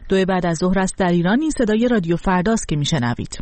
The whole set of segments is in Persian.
2 بعد از ظهر است در ایران. این صدای رادیو فرداست که میشنوید.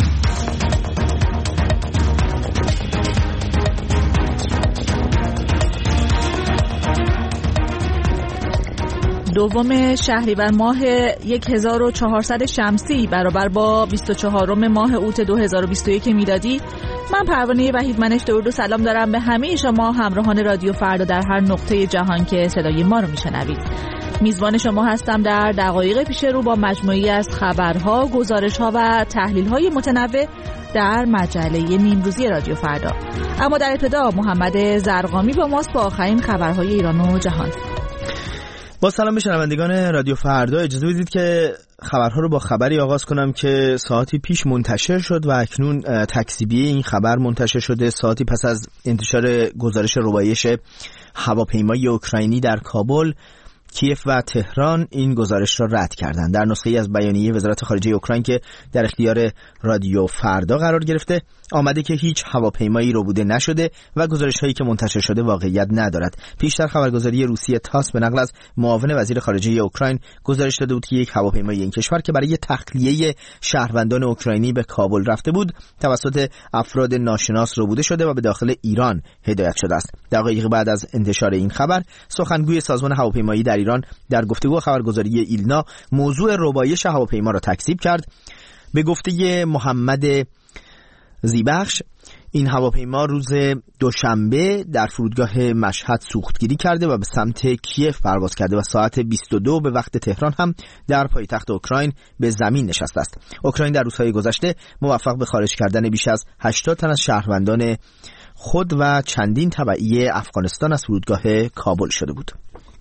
دوم شهریور ماه 1400 شمسی برابر با 24 ماه اوت 2021 میلادی. من پروانه وحیدمنش درود و سلام دارم به همه شما همراهان رادیو فردا در هر نقطه جهان که صدای ما رو میشنوید. میزبان شما هستم در دقایق پیش رو با مجموعی از خبرها، گزارش‌ها و تحلیل‌های متنوع در مجله نیمروزی رادیو فردا. اما در ابتدا محمد زرقامی با ماست با آخرین خبرهای ایران و جهان. با سلام به شنوندگان رادیو فردا، اجازه بدید که خبرها رو با خبری آغاز کنم که ساعتی پیش منتشر شد و اکنون تکذیبیه این خبر منتشر شده. ساعتی پس از انتشار گزارش ربایش هواپیمای اوکراینی در کابل، کیف و تهران این گزارش را رد کردند. در نسخه‌ای از بیانیه وزارت خارجه اوکراین که در اختیار رادیو فردا قرار گرفته آمده که هیچ هواپیمایی ربوده نشده و گزارش‌هایی که منتشر شده واقعیت ندارد. پیشتر خبرگزاری روسیه تاس به نقل از معاون وزیر خارجه اوکراین گزارش داده بود که یک هواپیمای این کشور که برای تخلیه شهروندان اوکراینی به کابل رفته بود توسط افراد ناشناس ربوده شده و به داخل ایران هدایت شده است. دقایق بعد از انتشار این خبر، سخنگوی سازمان هواپیمایی در ایران در گفتگو خبرگزاری ایلنا موضوع ربایش هواپیما را تکذیب کرد. به گفته محمد زیبخش، این هواپیما روز دوشنبه در فرودگاه مشهد سوختگیری کرده و به سمت کیف پرواز کرده و ساعت 22 به وقت تهران هم در پایتخت اوکراین به زمین نشسته است. اوکراین در روزهای گذشته موفق به خارج کردن بیش از 80 تن از شهروندان خود و چندین تبعی افغانستان از فرودگاه کابل شده بود.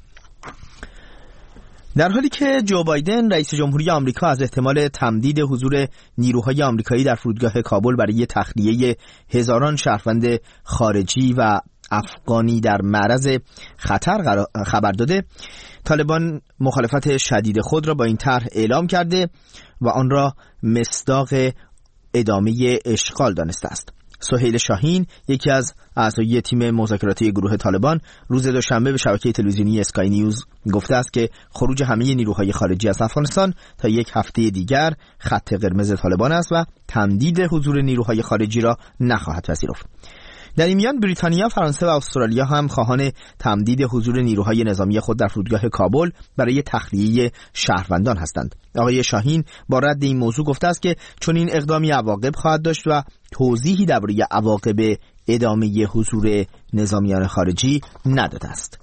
در حالی که جو بایدن رئیس جمهوری آمریکا از احتمال تمدید حضور نیروهای آمریکایی در فرودگاه کابل برای تخلیه هزاران شهروند خارجی و افغانی در معرض خطر خبر داده، طالبان مخالفت شدید خود را با این طرح اعلام کرده و آن را مصداق ادامه اشغال دانسته است. سهیل شاهین، یکی از اعضای تیم مذاکراتی گروه طالبان، روز دوشنبه به شبکه تلویزیونی اسکای نیوز گفته است که خروج همه نیروهای خارجی از افغانستان تا یک هفته دیگر خط قرمز طالبان است و تمدید حضور نیروهای خارجی را نخواهد پذیرفت. در این میان بریتانیا، فرانسه و استرالیا هم خواهان تمدید حضور نیروهای نظامی خود در فرودگاه کابل برای تخلیه شهروندان هستند. آقای شاهین با رد این موضوع گفته است که چون این اقدامی عواقب خواهد داشت و توضیحی درباره عواقب ادامه حضور نظامیان خارجی نداده است.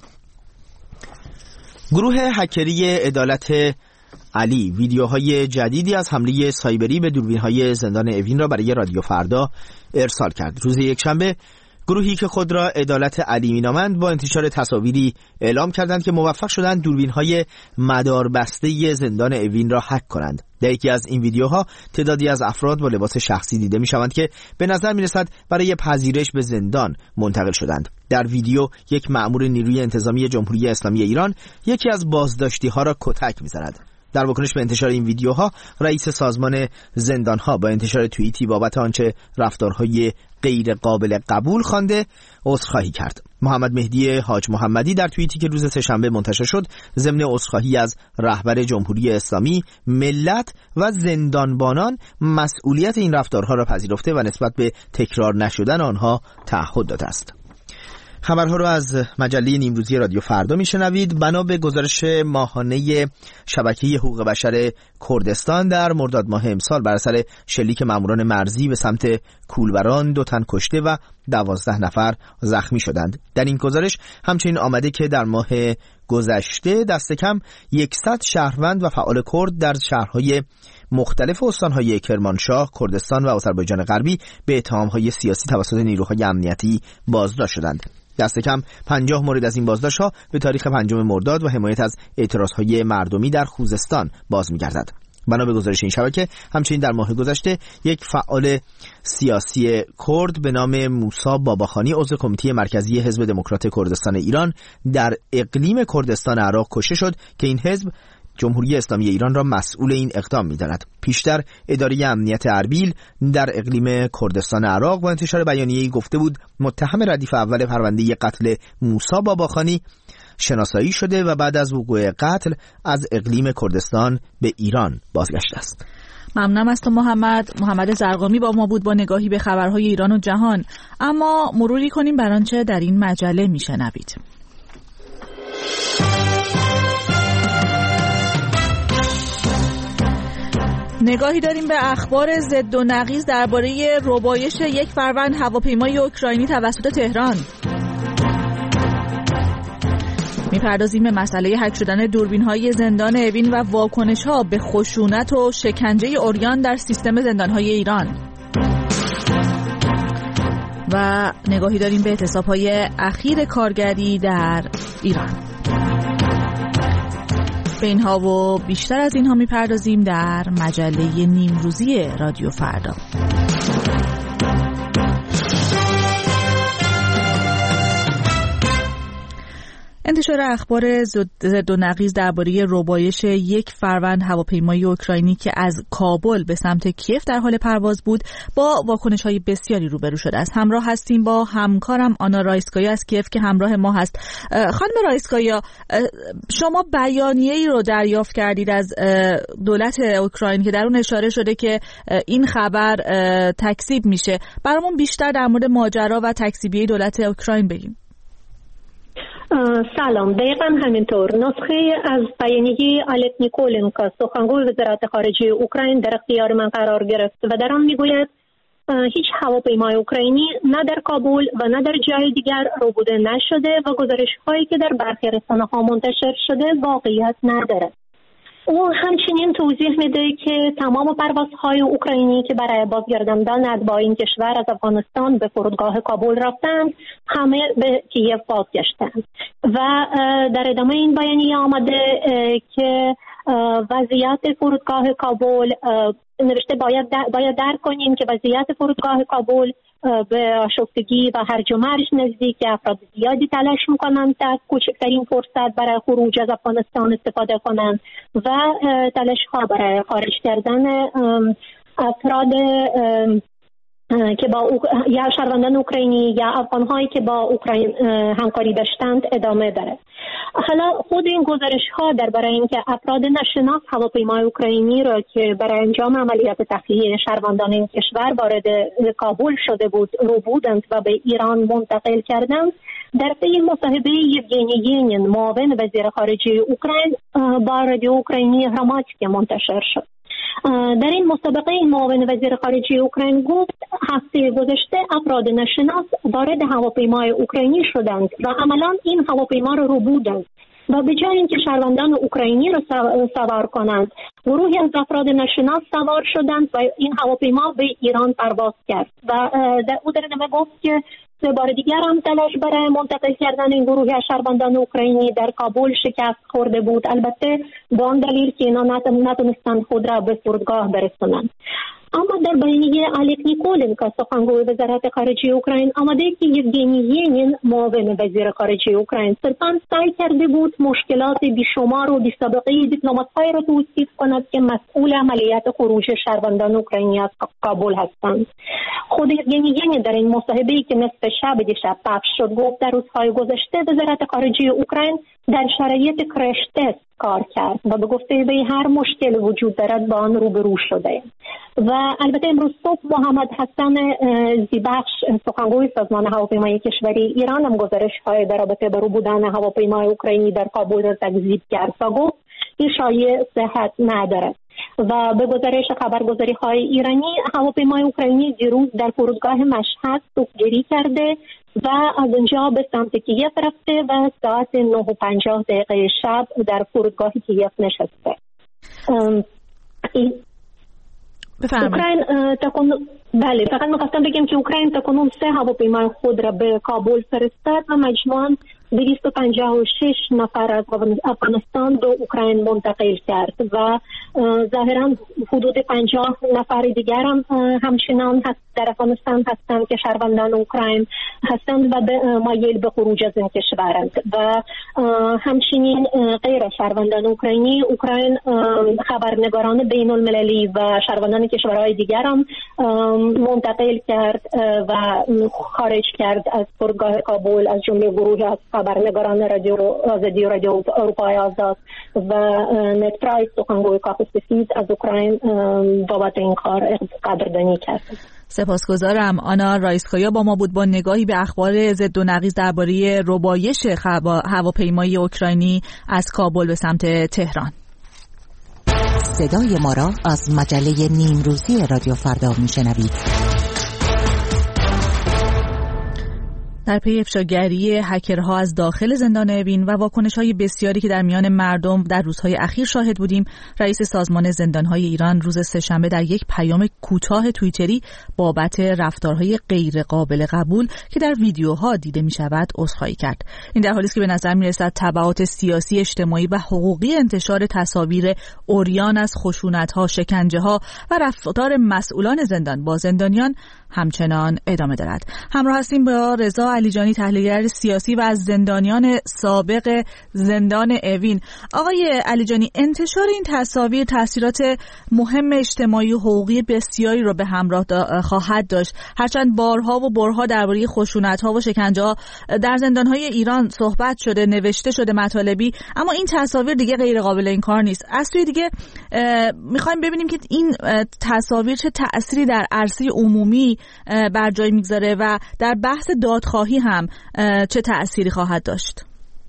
گروه هکری عدالت علی ویدیوهای جدیدی از حمله سایبری به دوربین‌های زندان اوین را برای رادیو فردا ارسال کرد. روز یکشنبه گروهی که خود را عدالت علی می‌نامند با انتشار تصاویری اعلام کردند که موفق شدند دوربین‌های مداربسته زندان اوین را هک کنند. در یکی از این ویدیوها تعدادی از افراد با لباس شخصی دیده می‌شوند که به نظر می‌رسد برای پذیرش به زندان منتقل شدند. در ویدیو یک مأمور نیروی انتظامی جمهوری اسلامی ایران یکی از بازداشتی‌ها را کتک می‌زند. در واکنش به انتشار این ویدیوها، رئیس سازمان زندانها با انتشار توییتی بابت آنچه رفتارهای غیر قابل قبول خوانده عذرخواهی کرد. محمد مهدی حاج محمدی در توییتی که روز سه‌شنبه منتشر شد، ضمن عذرخواهی از رهبر جمهوری اسلامی، ملت و زندانبانان مسئولیت این رفتارها را پذیرفته و نسبت به تکرار نشدن آنها تعهد داده است. خبرها رو از مجله نیمروزی رادیو فردا میشنوید. بنا به گزارش ماهانه شبکه حقوق بشر کردستان، در مرداد ماه امسال بر اثر شلیک ماموران مرزی به سمت کولبران 2 تن کشته و 12 نفر زخمی شدند. در این گزارش همچنین آمده که در ماه گذشته دست کم 100 شهروند و فعال کرد در شهرهای مختلف استانهای کرمانشاه، کردستان و آذربایجان غربی به اتهامهای سیاسی توسط نیروهای امنیتی بازداشت شدند. دست کم 50 مورد از این بازداشت‌ها به تاریخ 5 مرداد و حمایت از اعتراضهای مردمی در خوزستان باز می‌گردد. بنا به گزارش این شبکه، همچنین در ماه گذشته یک فعال سیاسی کرد به نام موسی باباخانی، عضو کمیته مرکزی حزب دموکرات کردستان ایران، در اقلیم کردستان عراق کشته شد که این حزب جمهوری اسلامی ایران را مسئول این اقدام می‌داند. پیشتر اداره امنیت اربیل در اقلیم کردستان عراق با انتشار بیانیه‌ای گفته بود متهم ردیف اول پرونده قتل موسی باباخانی شناسایی شده و بعد از وقوع قتل از اقلیم کردستان به ایران بازگشته است. ممنونم از تو محمد زرقامی با ما بود با نگاهی به خبرهای ایران و جهان. اما مروری کنیم بر آنچه در این مجله میشنوید. نگاهی داریم به اخبار ضد و نقیض درباره ربایش 1 فروند هواپیمای اوکراینی توسط تهران. میپردازیم به مسئله هک شدن دوربین‌های زندان اوین و واکنش‌ها به خشونت و شکنجه عریان در سیستم زندان‌های ایران. و نگاهی داریم به اعتصاب‌های اخیر کارگری در ایران. به اینها و بیشتر از اینها میپردازیم در مجله نیمروزی رادیو فردا. انتشار اخبار ضد و نقیض درباره ربایش 1 فروند هواپیمای اوکراینی که از کابل به سمت کیف در حال پرواز بود با واکنش‌های بسیاری روبرو شده است. همراه هستیم با همکارم آنا رایسکایا از کیف که همراه ما هست. خانم رایسکایا، شما بیانیه‌ای رو دریافت کردید از دولت اوکراین که در اون اشاره شده که این خبر تکذیب میشه. برامون بیشتر در مورد ماجرا و تکذیبی دولت اوکراین بگین. سلام. دقیقا همینطور. نسخه از بیانیه الکس نیکولنکو سخنگوی وزارت خارجه اوکراین در اختیار من قرار گرفت و در آن میگوید هیچ هواپیمای اوکراینی نه در کابل و نه در جای دیگر ربوده نشده و گزارش‌هایی که در برخی رسانه‌ها منتشر شده واقعیت ندارد. او همچنین توضیح میده که تمام پروازهای اوکراینی که برای بازگرداندن با این کشور از افغانستان به فرودگاه کابل رفتند همه به کیف بازگشتند و در ادامه این بیانیه آمده که وضعیت فرودگاه کابل نوشته باید درک کنیم که وضعیت فرودگاه کابل به آشفتگی و هرج و مرج نزدیک افراد زیادی تلاش میکنند تا از کوچکترین فرصت برای خروج از افغانستان استفاده کنند و تلاش ها برای خارج کردن افراد که با یا شهروندان اوکراینی یا افغان‌هایی که با اوکراین همکاری داشتند ادامه دارد. حالا خود این گزارش‌ها درباره اینکه افراد ناشناس هواپیمای اوکراینی را که برای انجام عملیات تخلیه شهروندان این کشور وارد کابل شده بود رو بودند و به ایران منتقل کردند، در پی مصاحبه یوگنی ینین معاون وزیر خارجه اوکراین با رادیو اوکراینی هراماتیک منتشر شد. در این مسابقه این معاون وزیر خارجه اوکراین گفت هفته گذشته افراد ناشناس وارد هواپیمای اوکراینی شدند و عملاً این هواپیما رو بودند و به جای اینکه شهروندان اوکراینی را سوار کنند گروهی از افراد ناشناس سوار شدند و این هواپیما به ایران پرواز کرد و او در ادامه گفت که 3 بار دیگر هم تلاش برای منتقل کردن این گروه از شهروندان اوکراینی در کابل شکست خورده بود، البته با آن دلیل که اینا نتونستند خود را به فرودگاه برسونند. اما در بیانیه الکس نیکولنکو سخنگوی وزارت خارجه اوکراین آمده که یوگنی ینین معاون وزیر خارجه اوکراین صرفاً سعی کرده بود مشکلات بیشمار و بی‌سابقه دیپلمات‌هایی را توصیف کند که مسئول عملیات خروج شهروندان اوکراینی از کابل هستند. خود یوگنی ینین در این مصاحبه‌ای که نصف شب دیشب پخش شد گفت در روزهای گذشته وزارت خارجه اوکراین در شرایط کرش تست کار کرد و به گفته وی هر مشکل وجود دارد با آن روبرو شده. و البته امروز صبح محمد حسن زیبخش سخنگوی سازمان هواپیمایی کشوری ایران هم گزارش‌های در رابطه با رو بودن هواپیمای اوکراینی در کابل را تکذیب کرد و گفت این شایعه صحت ندارد. و به گزارش خبرگزاری‌های ایرانی هواپیمای اوکراینی دیروز در فرودگاه مشهد سوگیری کرده و از اونجا به سمت کیف رفته و ساعت 9:50 شب در فرودگاه کیف نشسته. اوکراین بله، فقط می‌خواستم بگم که اوکراین تاکنون 3 هواپیمای خود را به کابل فرستاد و مجموعاً 256 نفر از افغانستان به اوکراین منتقل کرد و ظاهراً حدود 50 نفر دیگر هم همچنان در افغانستان هستند که شهروندان اوکراین هستند و مایل به خروج از این کشورند و همچنین غیر شهروندان اوکراین خبرنگاران بین المللی و شهروندان کشورهای دیگر هم منتقل کرد و خارج کرد از فرودگاه کابل، از جمله گروهی از خبرنگاران رادیو آزادی و رادیو اروپای آزاد و نت پرایس سخنگوی کاخ سفید از اوکراین بابت این کار قدردانی کرد. سپاسگزارم. آنا رایسکایا با ما بود با نگاهی به اخبار ضد و نقیض درباره ربایش هواپیمایی اوکراینی از کابل به سمت تهران. صدای ما را از مجله نیمروزی رادیو فردا میشنوید. در پی افشاگری هکرها از داخل زندان اوین و واکنش‌های بسیاری که در میان مردم در روزهای اخیر شاهد بودیم، رئیس سازمان زندان‌های ایران روز سه‌شنبه در یک پیام کوتاه توییتری بابت رفتارهای غیر قابل قبول که در ویدیوها دیده می‌شود عذرخواهی کرد. این در حالی است که به نظر می‌رسد تبعات سیاسی، اجتماعی و حقوقی انتشار تصاویر عریان از خشونت‌ها، شکنجه‌ها و رفتار مسئولان زندان با زندانیان همچنان ادامه دارد. همراه هستیم با رضا علیجانی، تحلیلگر سیاسی و از زندانیان سابق زندان اوین. آقای علیجانی، انتشار این تصاویر تاثیرات مهم اجتماعی و حقوقی بسیاری رو به همراه خواهد داشت. هرچند بارها و برها درباره خشونت‌ها و شکنجه‌ها در زندان‌های ایران صحبت شده، نوشته شده مطالبی، اما این تصاویر دیگه غیر قابل انکار نیست. از سوی دیگه می‌خوایم ببینیم که این تصاویر چه تأثیری در عرصه عمومی بر جای میگذاره و در بحث دادخواهی هم چه تأثیری خواهد داشت.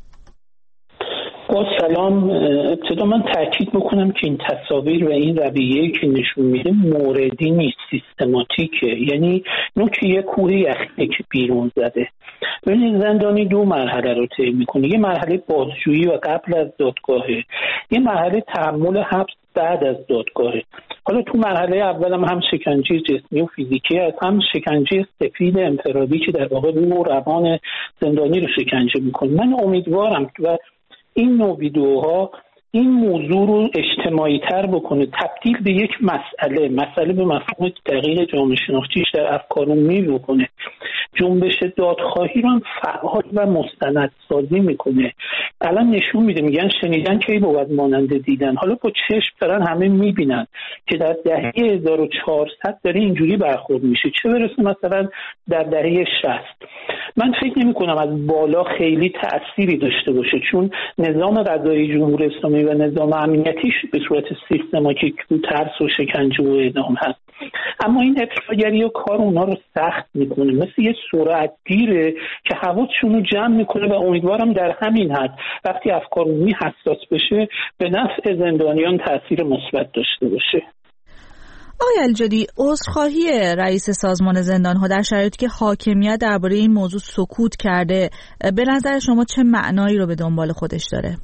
با سلام. ابتدا من تاکید بکنم که این تصاویر و این رویه‌ای که نشون میده موردی نیست، سیستماتیکه. یعنی نوک یک کوه یخی که بیرون زده. ببینید زندانی دو مرحله رو طی میکنه. یه مرحله بازجویی و قبل از دادگاهه، یه مرحله تحمل حبس بعد از دادگاهه. حالا تو مرحله اول هم شکنجه جسمی و فیزیکی هست، هم شکنجه سفید انفرادی که در واقع روح و روان زندانی رو شکنجه میکنه. من امیدوارم و این نوع ویدیوها این موضوع رو اجتماعی تر بکنه، تبدیل به یک مسئله به مفهوم دقیق جامعه شناختیش در افکار عمومی بکنه. جنبش دادخواهی رو هم فعال و مستندسازی میکنه. الان نشون میده، میگن شنیدن کی بود مانند دیدن. حالا با چشم دارن همه میبینن که در دهه 1400 داره اینجوری برخورد میشه، چه برسه مثلا در دهه 60. من فکر نمی کنم از بالا خیلی تأثیری داشته باشه، چون نظام قضایی جمهوری اسلامی و نظام امنیتیش به صورت سیستماتیک رو ترس و شکنجه و اعدام هست. اما این افشاگری و کار اونا رو سخت میکنه، مثل یه سرعت گیره که حواسشون رو جمع میکنه و امیدوارم در همین حد وقتی افکار عمومی حساس بشه به نفع زندانیان تأثیر مثبت داشته باشه. آقای الجدی، عذرخواهی رئیس سازمان زندان‌ها در شرایطی که حاکمیت درباره این موضوع سکوت کرده، به نظر شما چه معنایی رو به دنبال خودش داره؟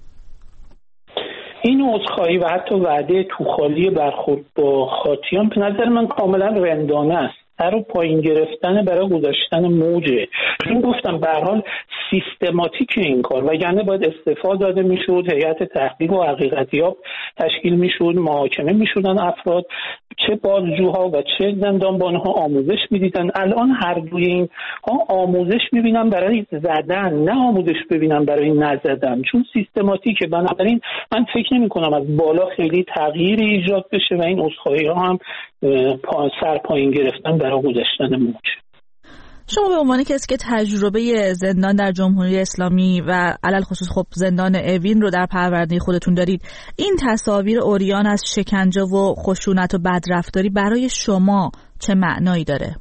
این عذرخواهی و حتی وعده توخالی برخورد با خاطیان به نظر من کاملا رندانه است. سر و پایین گرفتن برای گذاشتن موجه. چون گفتم به هر حال سیستماتیک این کار، وگرنه باید استعفا داده میشد، هیئت تحقیق و حقیقتیاب تشکیل میشد، محاکمه میشدن افراد، چه بازجوها و چه زندانبانها آموزش میدیدن. الان هر دوی این ها آموزش میبینن برای زدن، نه آموزش ببینن برای نزدن، چون سیستماتیکه. بنابراین من فکر نمی کنم از بالا خیلی تغییری ایجاد بشه و این عذرخواهی ها هم سر پایین گرفتن برای گذاشتن موج. شما به عنوان کسی که تجربه زندان در جمهوری اسلامی و علل خصوص خب زندان اوین رو در پرونده خودتون دارید، این تصاویر عریان از شکنجه و خشونت و بدرفتاری برای شما چه معنایی داره؟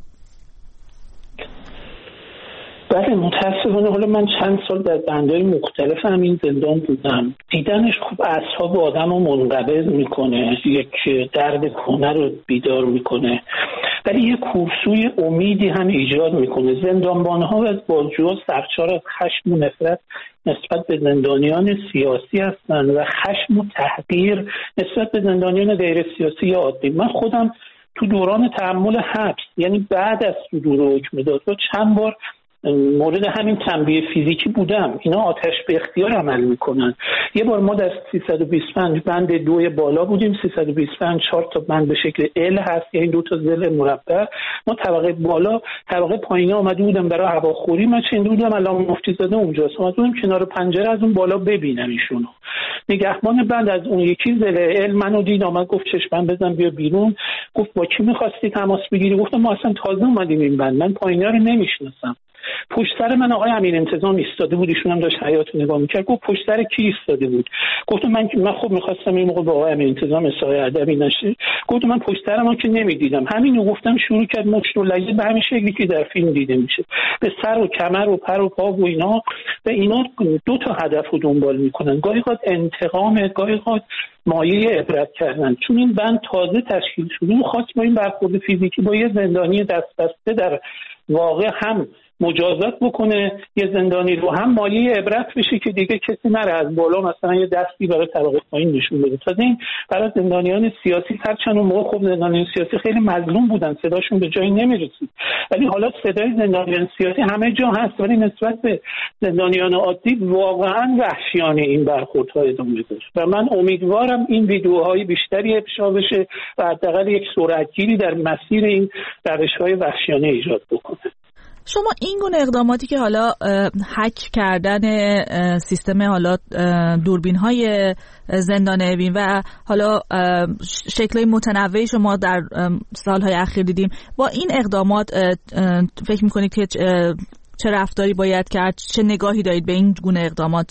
بله متاسفانه حالا من چند سال در بندهای مختلف همین زندان بودم. دیدنش خب اعصاب آدم رو منقبض میکنه، یک درد کهنه رو بیدار میکنه، ولی یک کورسوی امیدی هم ایجاد میکنه. زندانبانها و بازجوها سرشار از خشم و نفرت نسبت به زندانیان سیاسی هستند و خشم و تحقیر نسبت به زندانیان غیر سیاسی عادی. من خودم تو دوران تحمل حبس، یعنی بعد از صدور حکم دادگاه، چند بار مورد همین تنبیه فیزیکی بودم. اینا آتش به اختیار عمل میکنن. یه بار ما در 325 بند 2 بالا بودیم، 325 4 تا بند به شکل ال هست، یعنی 2 تا ضلع مربع. ما طبقه بالا طبقه پایینی اومده بودم برای هواخوری، من چند بودم علامه مفتی زاده اونجاست، اومده بودم کنار پنجره از اون بالا ببینم ایشونو. نگهبان بند از اون یکی ضلع ال منو دید، اومد گفت چشمم بزن بیا بیرون. گفت با کی می‌خواستی تماس بگیری؟ گفتم ما اصلا تازه اومدیم این بند، من پایینی‌ها رو نمی‌شناسم. پشت سر من آقای امیر انتظام ایستاده بود، ایشون هم داشت حیاط نگاه می‌کرد. گفت پشت سر کی ایستاده بود؟ گفتم من خب می‌خواستم این موقع با آقای امیر انتظام اصلاح ادبی نشه. گفتم من پشت سر ما که نمی‌دیدم. همینو گفتم، شروع کرد مشت و لگد به همین شکلی که در فیلم دیده میشه، به سر و کمر و پر و پا و اینا. و اینا 2 تا هدف رو دنبال می‌کنن، گاهی اوقات انتقام، گاهی اوقات مایه عبرت کردن. چون این بند تازه تشکیل شده، خاص با این برخورد فیزیکی با یه زندانی دست بسته در واقع هم مجازات بکنه یه زندانی رو، هم مایه عبرت بشه که دیگه کسی نره از بالا مثلا یه دستی برای طبقه پایین نشون بده. تازه این برای زندانیان سیاسی، هرچند اون موقع خب زندانیان سیاسی خیلی مظلوم بودن، صداشون به جایی نمیرسید، ولی حالا صدای زندانیان سیاسی همه جا هست، ولی نسبت به زندانیان عادی واقعا وحشیانه این برخوردها ادامه داره. و من امیدوارم این ویدیوهای بیشتری افشا بشه و حداقل یک سرعتگیری در مسیر این روش‌های وحشیانه ایجاد بکنه. شما این گونه اقداماتی که حالا هک کردن سیستم حالا دوربین‌های زندان اوین و حالا شکل‌های متنوعی شما در سال‌های اخیر دیدیم، با این اقدامات فکر می‌کنید که چه رفتاری باید کرد؟ چه نگاهی دارید به این گونه اقدامات؟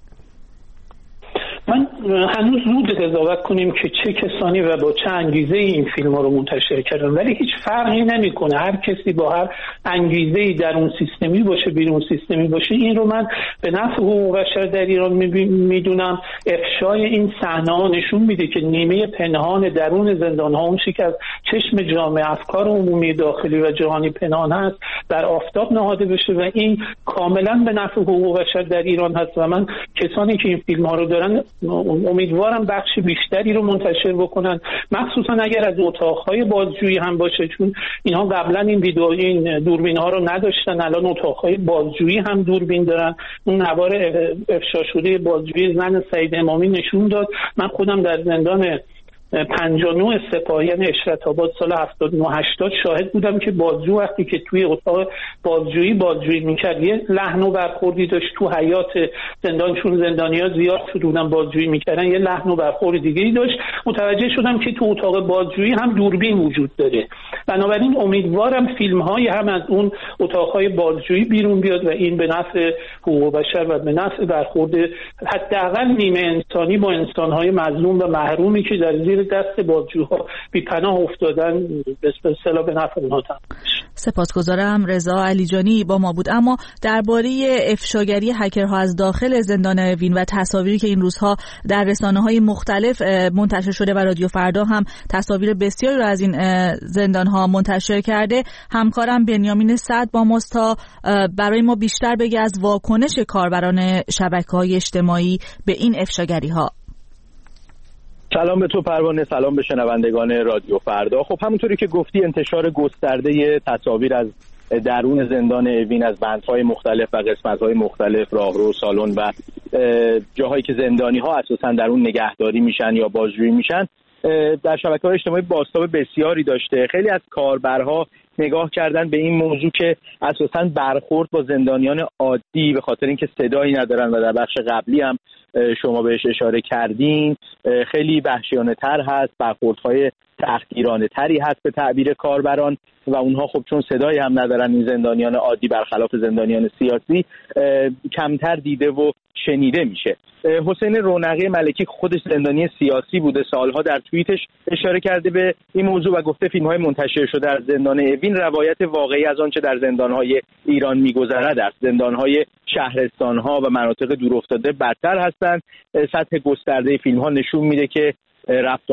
من هنوز زود قضاوت کنیم که چه کسانی و با چه انگیزه این فیلم ها رو منتشر کردن، ولی هیچ فرقی نمیکنه. هر کسی با هر انگیزه‌ای در اون سیستمی باشه بیرون سیستمی باشه، این رو من به نفع حقوق بشر در ایران میدونم. افشای این صحنه‌ها نشون میده که نیمه پنهان درون زندان‌ها، اون چیزی که از چشم جامعه افکار عمومی داخلی و جهانی پنهان هست، در آفتاب نهاده بشه و این کاملا به نفع حقوق بشر در ایران هست. و من کسانی که این فیلم ها رو دارن امیدوارم بخش بیشتری رو منتشر بکنن، مخصوصا اگر از اتاقهای بازجویی هم باشه، چون اینها قبلا این دوربین ها رو نداشتن، الان اتاقهای بازجویی هم دوربین دارن. اون نوار افشا شده بازجویی زن سعید امامی نشون داد. من خودم در زندان 59 سپاهی یعنی اشرت آباد سال 79-80 شاهد بودم که بازجو وقتی که توی اتاق بازجویی میکرد یه لحن و برخوردی داشت تو حیات زندان، چون زندانی‌ها زیاد شدودن بازجویی میکردن، یه لحن و برخورد دیگه‌ای داشت. متوجه شدم که تو اتاق بازجویی هم دوربین وجود داره. بنابراین امیدوارم فیلم‌های هم از اون اتاق‌های بازجویی بیرون بیاد و این به نفع حقوق بشر و به نفع برخورد حداقل نیمه انسانی با انسان‌های مظلوم و محرومی که در زیر دست بازجوها بی پناه افتادن به اصطلاح به نفع اونها تمام بشه. سپاسگزارم. رضا علیجانی با ما بود. اما درباره افشاگری هکرها از داخل زندان اوین و تصاویری که این روزها در رسانه‌های مختلف منتشر شده و رادیو فردا هم تصاویر بسیاری رو از این زندان‌ها منتشر کرده، همکارم بنیامین سعد با ماست تا برای ما بیشتر بگه از واکنش کاربران شبکه‌های اجتماعی به این افشاگری‌ها. سلام به تو پروانه، سلام به شنوندگان رادیو فردا. خب همونطوری که گفتی انتشار گسترده تصاویر از درون زندان اوین از بندهای مختلف و قسمت‌های مختلف، راهرو، سالن و جاهایی که زندانی‌ها اساساً در اون نگهداری میشن یا بازجویی میشن در شبکه‌های اجتماعی بازتاب بسیاری داشته. خیلی از کاربرها نگاه کردن به این موضوع که اساساً برخورد با زندانیان عادی به خاطر اینکه صدایی ندارن و در بخش قبلی هم شما بهش اشاره کردین خیلی وحشیانه تر هست، برخوردهای تحقیرانه تری هست به تعبیر کاربران و اونها خب چون صدایی هم ندارن این زندانیان عادی برخلاف زندانیان سیاسی کمتر دیده و شنیده میشه. حسین رونقی ملکی خودش زندانی سیاسی بوده، سالها در توییتش اشاره کرده به این موضوع و گفته فیلم‌های منتشر شده در زندان اوین روایت واقعی از آنچه در زندان‌های ایران می‌گذرد است. زندان‌های شهرستان‌ها و مناطق دورافتاده بدتر هستند. سطح گسترده فیلم‌ها نشون میده که رفت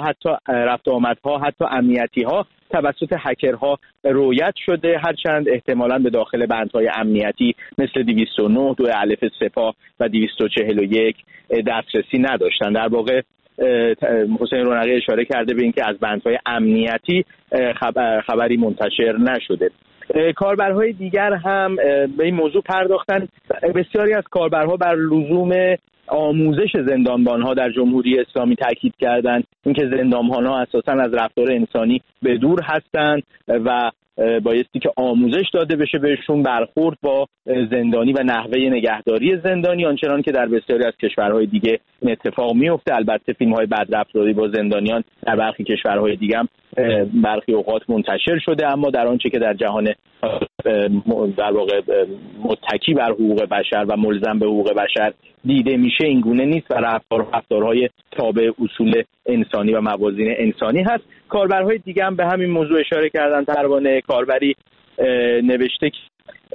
آمدها حتی امنیتی‌ها توسط هکرها رویت شده، هرچند احتمالاً به داخل بندهای امنیتی مثل 209 دو الف سپاه و 241 دسترسی نداشتند. در واقع حسین رونقی اشاره کرده به اینکه از بندهای امنیتی خبری منتشر نشده. کاربرهای دیگر هم به این موضوع پرداختن. بسیاری از کاربرها بر لزوم آموزش زندانبانها در جمهوری اسلامی تاکید کردند، اینکه زندانبانها اساساً از رفتار انسانی به دور هستند و بایستی که آموزش داده بشه بهشون برخورد با زندانی و نحوه نگهداری زندانی، آنچنان که در بسیاری از کشورهای دیگه این اتفاق میفته. البته فیلم‌های بدرفتاری با زندانیان در برخی کشورهای دیگه هم برخی اوقات منتشر شده، اما در آنچه که در جهان در واقع متکی بر حقوق بشر و ملزم به حقوق بشر دیده میشه این گونه نیست و رفتارهای تابع اصول انسانی و موازین انسانی هست. کاربرهای دیگه هم به همین موضوع اشاره کردن. پروانه کاربری نوشته که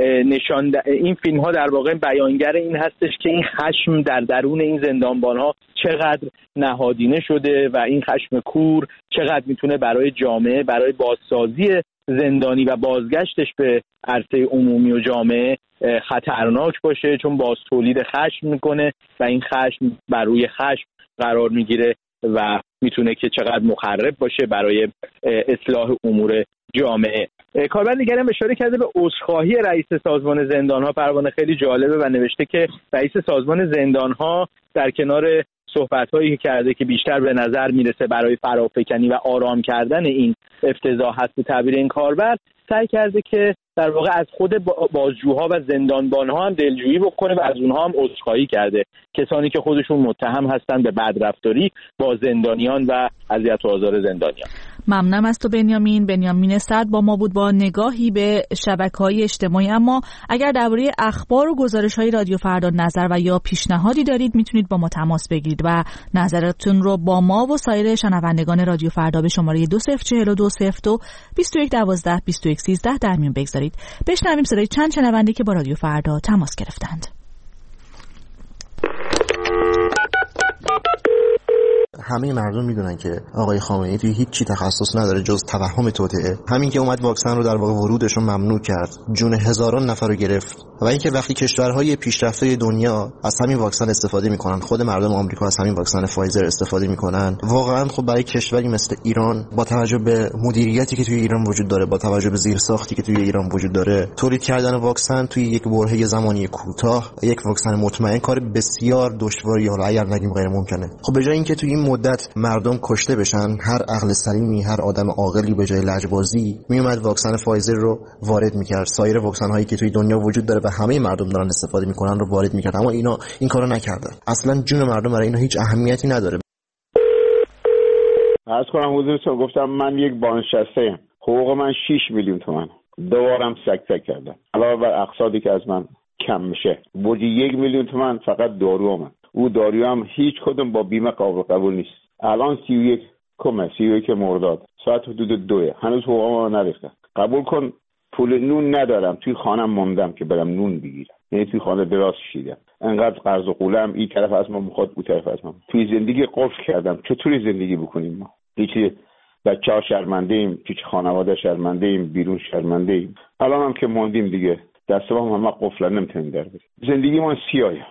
این فیلم ها در واقع بیانگر این هستش که این خشم در درون این زندانبان ها چقدر نهادینه شده و این خشم کور چقدر میتونه برای جامعه، برای بازسازی زندانی و بازگشتش به عرصه عمومی و جامعه خطرناک باشه، چون باز تولید خشم میکنه و این خشم بر روی خشم قرار میگیره و میتونه که چقدر مخرب باشه برای اصلاح امور جامعه. کاربر دیگری هم اشاره کرده به عذرخواهی رئیس سازمان زندان‌ها. پروانه خیلی جالبه و نوشته که رئیس سازمان زندان‌ها در کنار صحبت‌هایی که کرده که بیشتر به نظر میرسه برای فرافکنی و آرام کردن این افتضاح هست به تعبیر این کاربر، سعی کرده که در واقع از خود بازجوها و زندانبانها هم دلجویی بکنه و از اونها هم عذرخواهی کرده، کسانی که خودشون متهم هستن به بدرفتاری با زندانیان و اذیت و آزار زندانیان. ممنونم از تو بنیامین صد با ما بود با نگاهی به شبکه‌های اجتماعی. اما اگر درباره اخبار و گزارش‌های رادیو فردا نظر و یا پیشنهادی دارید میتونید با ما تماس بگیرید و نظراتتون رو با ما و سایر شنوندگان رادیو فردا به شماره 204202 2112 2113 در میون بگذارید. بشنویم صدای چند شنونده که با رادیو فردا تماس گرفتند. همه مردم میدونن که آقای خامنه‌ای توی هیچ چی تخصص نداره جز توهم توطئه. همین که اومد واکسن رو در واقع ورودش رو ممنوع کرد، جون هزاران نفر رو گرفت. و اینکه وقتی کشورهای پیشرفته دنیا از همین واکسن استفاده میکنن، خود مردم آمریکا از همین واکسن فایزر استفاده میکنن، واقعا خب برای کشوری مثل ایران با توجه به مدیریتی که توی ایران وجود داره، با توجه به زیرساختی که توی ایران وجود داره، تولید کردن واکسن توی یک برهه زمانی کوتاه، یک واکسن مطمئن، کار بسیار دشواری، حالا اگر نگیم غیر ممکنه. خب به جای اینکه توی این مدت مردم کشته بشن، هر عقل سلیمی، هر آدم عاقلی به جای لجبازی میومد واکسن فایزر رو وارد میکرد، سایر واکسن هایی که توی دنیا وجود داره و همه مردم دارن استفاده میکنن رو وارد میکرد، اما اینا این کارو نکردن. اصلا جون مردم برای اینا هیچ اهمیتی نداره. عرض کنم حضورتون، گفتم من یک بازنشسته‌ام، حقوق من 6 میلیون تومان، دوبارم سکته کردم، علاوه بر اقساطی که از من کم میشه. بودی 1 میلیون تومان فقط داروام، او دارو هم هیچ کدوم با بیمه قبول نیست. الان 31 مرداد ساعت حدود 2 هنوز حقوقم رو نریختم. قبول کن پول نون ندارم، توی خانم موندم که برم نون بگیرم، یعنی توی خانه دراز کشیدم، انقدر قرض و قولم این طرف از ما میخواد اون طرف از ما. توی زندگی قفل کردم. چطوری زندگی بکنیم ما؟ هیچی، بچه‌ها شرمنده ایم، پیش خانواده شرمنده ایم، بیرون شرمنده ایم. الان هم که موندیم دیگه دست ما همه قفلن، نمیتونیم در بریم. زندگی ما سیاهه.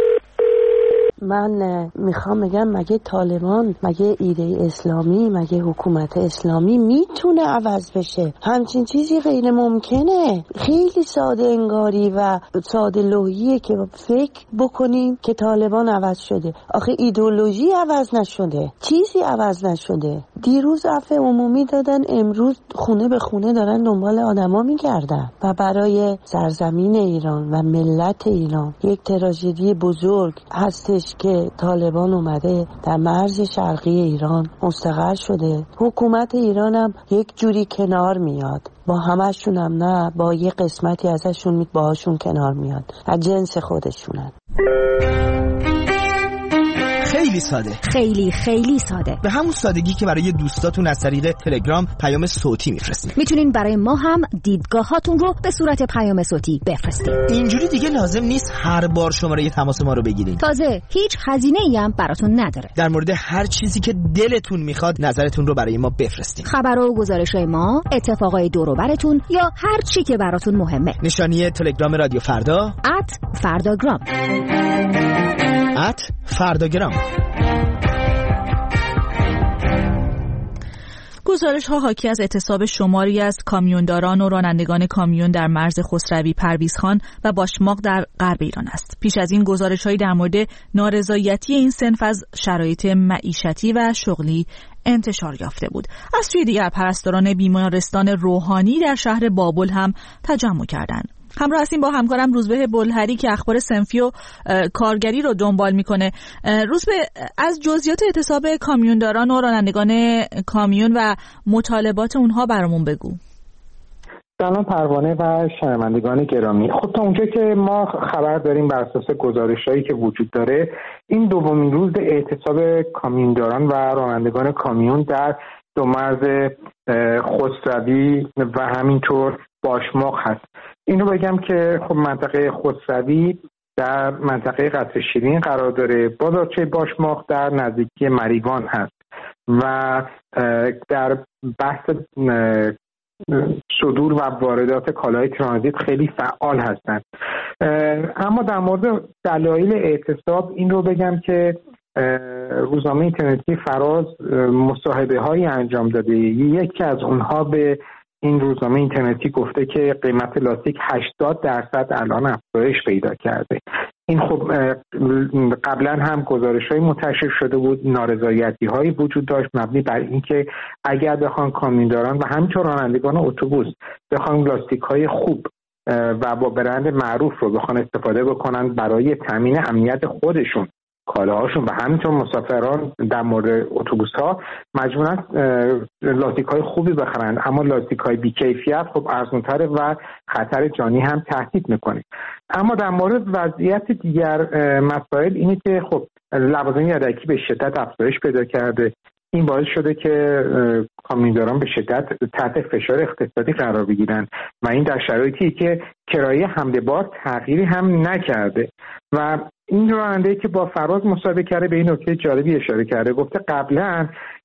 من میخوام بگم مگه طالبان، مگه ایده اسلامی، مگه حکومت اسلامی میتونه عوض بشه؟ همچین چیزی غیر ممکنه. خیلی ساده انگاری و ساده لوحیه که فکر بکنیم که طالبان عوض شده. آخه ایدئولوژی عوض نشده، چیزی عوض نشده. دیروز عفو عمومی دادن، امروز خونه به خونه دارن دنبال آدما میگردن و برای سرزمین ایران و ملت ایران یک تراژدی بزرگ هستش که طالبان اومده در مرز شرقی ایران مستقر شده. حکومت ایران هم یک جوری کنار میاد، با همشون هم نه، با یه قسمتی ازشون باهاشون کنار میاد، از جنس خودشونن. خیلی ساده، خیلی ساده، به همون سادگی که برای دوستاتون از طریق تلگرام پیام صوتی میفرستید. میتونین برای ما هم دیدگاهاتون رو به صورت پیام صوتی بفرستید. اینجوری دیگه لازم نیست هر بار شماره تماس ما رو بگیرید. تازه هیچ هزینه‌ای هم براتون نداره. در مورد هر چیزی که دلتون میخواد نظرتون رو برای ما بفرستید. خبر و گزارش‌های ما، اتفاقای دور و براتون یا هر چی که براتون مهمه. نشانی تلگرام رادیو فردا @فرداگرام. فرداگرام. گزارش‌ها حاکی از اعتصاب شماری از کامیونداران و رانندگان کامیون در مرز خسروی پرویزخان و باشماق در غرب ایران است. پیش از این گزارش‌هایی در مورد نارضایتی این صنف از شرایط معیشتی و شغلی انتشار یافته بود. از سوی دیگر پرستاران بیمارستان روحانی در شهر بابل هم تجمع کردند. همراه هستیم با همکارم روزبه بلهری که اخبار صنفی و کارگری رو دنبال میکنه. روزبه، از جزئیات اعتصاب کامیونداران و رانندگان کامیون و مطالبات اونها برامون بگو. سلام پروانه و شنوندگان گرامی. خب تا اونجا که ما خبر داریم بر اساس گزارش‌هایی که وجود داره، این دومین روز اعتصاب کامیونداران و رانندگان کامیون در دو مرز خسروی و همینطور باشماق هست. اینو بگم که خب منطقه خسروی در منطقه قصر شیرین قرار داره، بازارچه باشماق در نزدیکی مریوان هست و در بحث صدور و واردات کالای ترانزیت خیلی فعال هستند. اما در مورد دلایل اعتصاب این رو بگم که روزنامه اینترنتی فراز مصاحبه هایی انجام داده. یکی از اونها به این روزنامه اینترنتی گفته که قیمت لاستیک 80% الان افزایش پیدا کرده. این خب قبلا هم گزارش‌های منتشر شده بود، نارضایتی‌هایی وجود داشت مبنی بر اینکه اگر بخوان کامیونداران و همینطور رانندگان اتوبوس بخوان لاستیک‌های خوب و با برند معروف رو بخوان استفاده بکنن برای تامین امنیت خودشون، کالاهاشون و همینطور مسافران در مورد اتوبوس‌ها مجبورن لاستیک‌های خوبی بخرن، اما لاستیک‌های بی‌کیفیت خب ارزان‌تره و خطر جانی هم تهدید می‌کنه. اما در مورد وضعیت دیگر مسائل اینه که خب لوازم یدکی به شدت افزایش پیدا کرده. این باعث شده که کامیونداران به شدت تحت فشار اقتصادی قرار بگیرن و این در شرایطی که کرایه حمل بار تغییری هم نکرده. و این راننده‌ای که با فراز مصاحبه کرده به این نکته جالبی اشاره کرده، گفته قبلا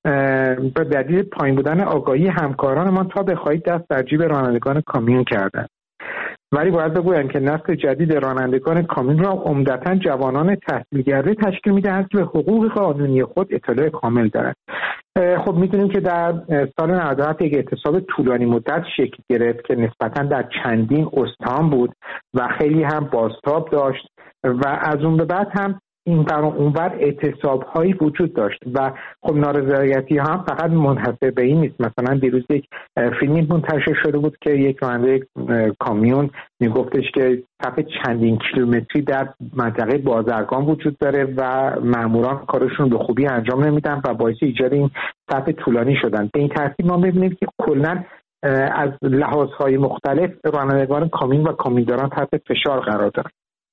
به دلیل پایین بودن آگاهی همکارانمان تا بخواهید دست در جیب رانندگان کامیون کردن، ولی باید بگویم که نسل جدید رانندگان کامیون را عمدتاً جوانان تحصیل کرده تشکیل می‌دهند که به حقوق قانونی خود اطلاع کامل دارند. خب می‌دونیم که در سال 97 یک اعتصاب طولانی مدت شکل گرفت که نسبتاً در چندین استان بود و خیلی هم بازتاب داشت و از اون به بعد هم این بر اونور اعتصاب‌هایی وجود داشت و خب نارضایتی هم فقط منحصر به این نیست. مثلا دیروز یک فیلمی منتشر شده بود که یک راننده کامیون میگفتش که صف چندین کیلومتری در منطقه بازرگان وجود داره و ماموران کارشون به خوبی انجام نمیدن و باعث ایجاد این صف طولانی شدن. به این ترتیب ما می‌بینیم که کلاً از لحاظهای مختلف رانندگان کامیون و کامیونداران تحت فشار قرار دارن.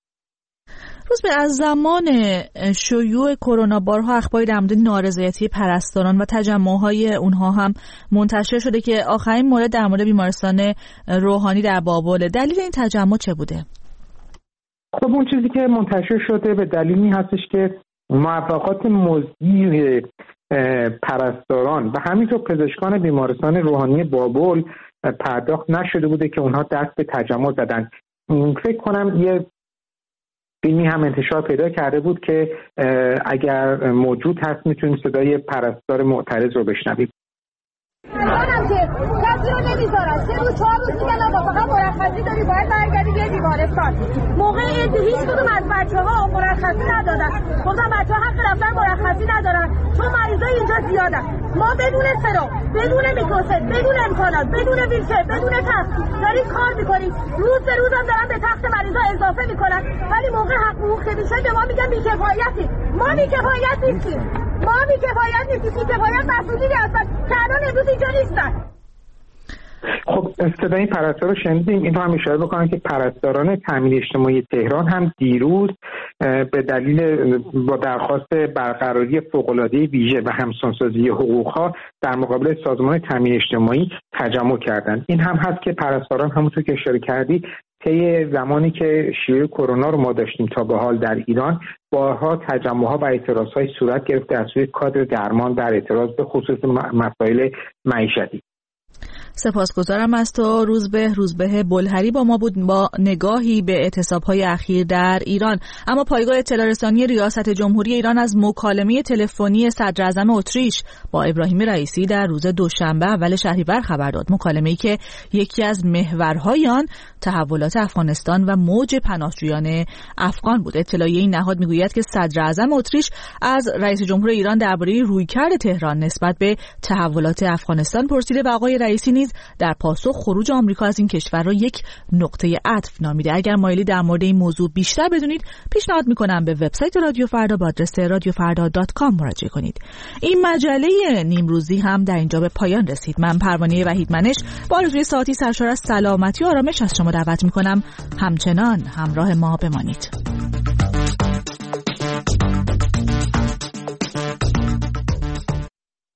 روزبه، از زمان شیوع کرونا بارها اخباری در مورد نارضایتی پرستاران و تجمع‌های اونها هم منتشر شده که آخرین مورد در مورد بیمارستان روحانی در بابل. دلیل این تجمع چه بوده؟ خب اون چیزی که منتشر شده به دلیلی هستش که موفقات مزدی پرستاران و همینطور پزشکان بیمارستان روحانی بابل پرداخت نشده بوده که اونها دست به تجمع زدن. فکر کنم یه فیلمی هم انتشار پیدا کرده بود که اگر موجود هست میتونیم صدای پرستار معترض رو بشنویم. منم که کسی رو نمیذارن 3 روز 4 روز میگن آقا فقط مرخصی داری باید برگردی یه بیمارستان. موقع عید هیچ کدوم از بچه‌ها مرخصی ندادن. گفتن بچه‌ها حق رفتن مرخصی ندارن چون مریضای اینجا زیادن. ما بدون سرم، بدون میکروست، بدون امکانات، بدون ویلچر، بدون تخت داریم کار میکنیم. روز به روز هم دارن به تخت مریضا اضافه میکنن، ولی موقع حق حقوق که میشه به ما میگن بی‌کفایتی. ما بی‌کفایت نیستیم. بی‌کفایت مسئولی هستن که الان امروز اینجا نیستن. خب صدای پرستار رو شنیدیم. این رو هم اشاره بکنم که پرستاران تامین اجتماعی تهران هم دیروز به دلیل با درخواست برقراری فوق‌العاده ویژه و همسانسازی حقوق‌ها در مقابل سازمان تامین اجتماعی تجمع کردند. این هم هست که پرستاران همونطور که اشاره کردی طی زمانی که شیوع کرونا رو ما داشتیم تا به حال در ایران بارها تجمع‌ها و اعتراض‌های صورت گرفته از سوی کادر درمان در اعتراض به خصوص مسائل معیشتی. سپاسگزارم از تو روزبه بلهری با ما بود با نگاهی به اعتصاب‌های اخیر در ایران. اما پایگاه اطلاع رسانی ریاست جمهوری ایران از مکالمه تلفنی صدر اعظم اتریش با ابراهیم رئیسی در روز دوشنبه اول شهریور خبر داد. مکالمه‌ای که یکی از محورهای آن تحولات افغانستان و موج پناهجویان افغان بود. اطلاعیه این نهاد میگوید که صدر اعظم اتریش از رئیس جمهور ایران درباره رویکرد تهران نسبت به تحولات افغانستان پرسیده و آقای رئیسی نیز در پاسخ خروج آمریکا از این کشور را یک نقطه عطف نامیده. اگر مایلی در مورد این موضوع بیشتر بدونید پیشنهاد میکنم به وبسایت رادیو فردا با آدرس radiofarda.com مراجعه کنید. این مجله نیمروزی هم در اینجا به پایان رسید. من پروانه وحیدمنش با آرزوی ساعتی سرشار از سلامتی و آرامش از شما دعوت میکنم همچنان همراه ما بمانید.